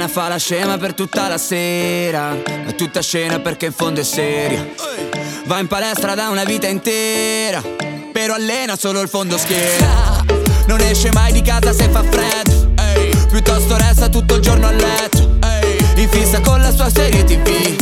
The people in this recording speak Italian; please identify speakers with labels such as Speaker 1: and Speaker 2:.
Speaker 1: settimana fa la scema per tutta la sera, è tutta scena perché in fondo è seria. Va in palestra da una vita intera, però allena solo il fondo schiena. Non esce mai di casa se fa freddo, piuttosto resta tutto il giorno a letto, in fissa con la sua serie TV.